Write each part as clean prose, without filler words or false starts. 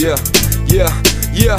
Yeah, yeah, yeah.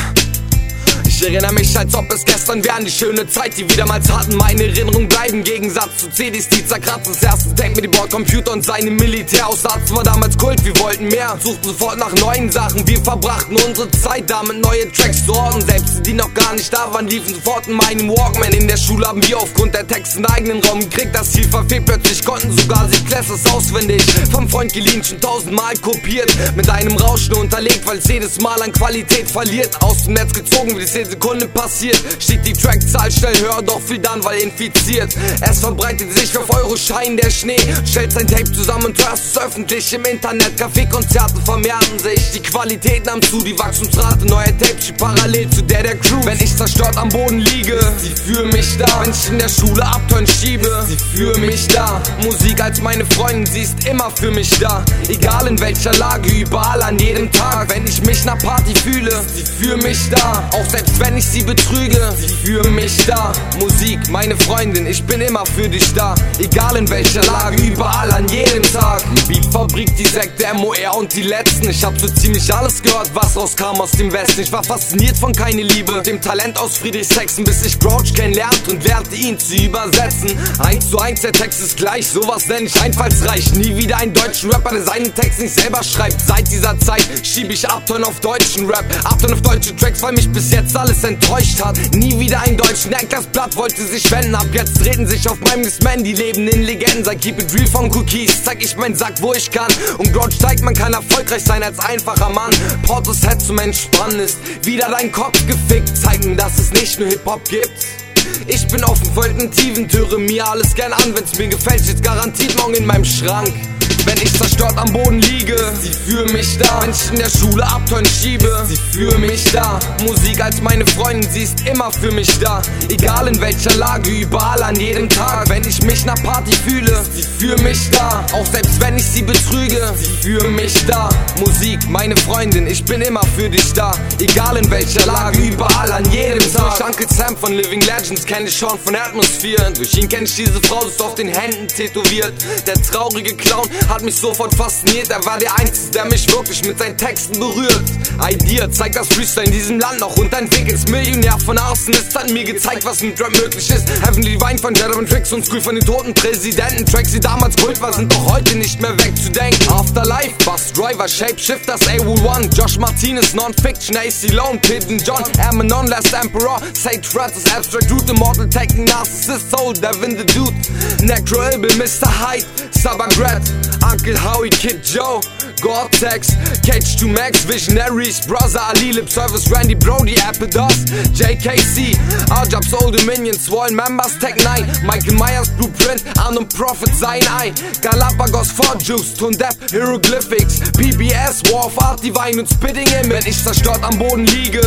Ich erinnere mich, als ob es gestern wäre, an die schöne Zeit, die wir damals hatten. Meine Erinnerungen bleiben, im Gegensatz zu CDs, die zerkratzen. Das erste Tape mit dem Bordcomputer und seinem Militärausatz war damals Kult, wir wollten mehr, suchten sofort nach neuen Sachen. Wir verbrachten unsere Zeit damit, neue Tracks zu orten. Selbst die noch gar nicht da waren, liefen sofort in meinem Walkman. In der Schule haben wir aufgrund der Texte einen eigenen Raum gekriegt. Das Ziel verfehlt, plötzlich konnten sogar sie Classes auswendig. Vom Freund geliehen, schon 1000-mal kopiert, mit einem Rauschen unterlegt, weil es jedes Mal an Qualität verliert. Aus dem Netz gezogen, wie es 10 Sekunden passiert, stieg die Trackzahl schnell höher, doch fiel dann, weil infiziert. Es verbreitet sich auf Euroschein der Schnee, stellt sein Tape zusammen und hörst es öffentlich im Internet. Kaffeekonzerte vermehrten sich, die Qualität nahm zu, die Wachstumsrate neuer Tapes steht parallel zu der Crew. Wenn ich zerstört am Boden liege, ist sie für mich da. Wenn ich in der Schule Abturn schiebe, ist sie für mich da. Musik als meine Freundin, sie ist immer für mich da. Egal in welcher Lage, überall an jedem Tag. Wenn ich mich nach Party fühle, ist sie für mich da. Auch selbst wenn ich sie betrüge, sie für mich da. Musik, meine Freundin, ich bin immer für dich da. Egal in welcher Lage, überall an jedem Tag. Beatfabrik, die Sekte, MOR und die Letzten. Ich hab so ziemlich alles gehört, was rauskam aus dem Westen. Ich war fasziniert von Keine Liebe, dem Talent aus Friedrichshain, bis ich Grouch kennenlernte und lernte ihn zu übersetzen. 1:1, der Text ist gleich, sowas nenn ich einfallsreich. Nie wieder einen deutschen Rapper, der seinen Text nicht selber schreibt. Seit dieser Zeit schieb ich Upturn auf deutschen Rap, Upturn auf deutsche Tracks, weil mich bis jetzt alles enttäuscht hat. Nie wieder einen deutschen Act, das Blatt wollte sich wenden. Ab jetzt treten sich auf meinem Disman die lebenden Legenden. Seit Keep It Real von Cookies zeig ich meinen Sack, wo ich kann. Und Grouch zeigt, man kann erfolgreich sein als einfacher Mann. Portishead zum Entspannen ist wieder dein Kopf gefickt. Zeigen, dass es nicht nur Hip-Hop gibt. Ich bin offen für Alternativen, höre mir alles gern an. Wenn's mir gefällt, steht's garantiert morgen in meinem Schrank. Wenn ich zerstört am Boden liege, ist sie für mich da. Wenn ich in der Schule Abturn schiebe, ist sie für mich da. Musik als meine Freundin, sie ist immer für mich da. Egal in welcher Lage, überall an jedem Tag. Wenn ich mich nach Party fühle, ist sie für mich da. Auch selbst wenn ich sie betrüge, ist sie für mich da. Musik, meine Freundin, ich bin immer für dich da. Egal in welcher Lage, überall an jedem Tag. Durch Uncle Sam von Living Legends kenne ich Sean von Atmosphere. Durch ihn kenne ich diese Frau, sie ist auf den Händen tätowiert. Der traurige Clown hat mich sofort fasziniert, er war der Einzige, der mich wirklich mit seinen Texten berührt. Idea zeigt, dass Freestyle in diesem Land noch unterentwickelt. Millionär von außen ist an mir gezeigt, was mit Rap möglich ist. Heavenly Divine von Gentleman Tricks und School von den toten Präsidenten. Tracks, die damals Kult waren, sind doch heute nicht mehr wegzudenken. Afterlife, Bus Driver, Shapeshifters, A1, Josh Martinez, Non-Fiction, AC Lone, Pigeon John, Amanon, Last Emperor, Sage Francis, Abstract Root, Immortal Taking Narcissist, Soul, Devin the Dude, Necro Abel, Mr. Hyde, Sabagrat, Uncle Howie, Kid Joe, Gore-Tex, Cage 2 Max, Visionaries, Brother Ali, Lip Service, Randy Brody, Apple Dust, JKC, Arjabs, Old Dominion, Swollen Members, Tech 9, Michael Myers, Blueprint, Unknown Prophet, Sein Eye, Galapagos, 4Juice, Tone Deaf, Hieroglyphics, PBS, War of Art, Divine und Spitting Image. Wenn ich zerstört am Boden liege,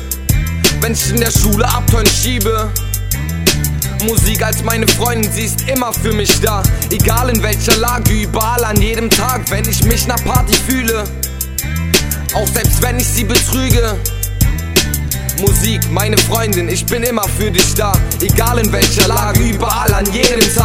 wenn ich in der Schule Abturn schiebe. Musik als meine Freundin, sie ist immer für mich da. Egal in welcher Lage, überall an jedem Tag. Wenn ich mich nach Party fühle, auch selbst wenn ich sie betrüge. Musik, meine Freundin, ich bin immer für dich da. Egal in welcher Lage, überall an jedem Tag.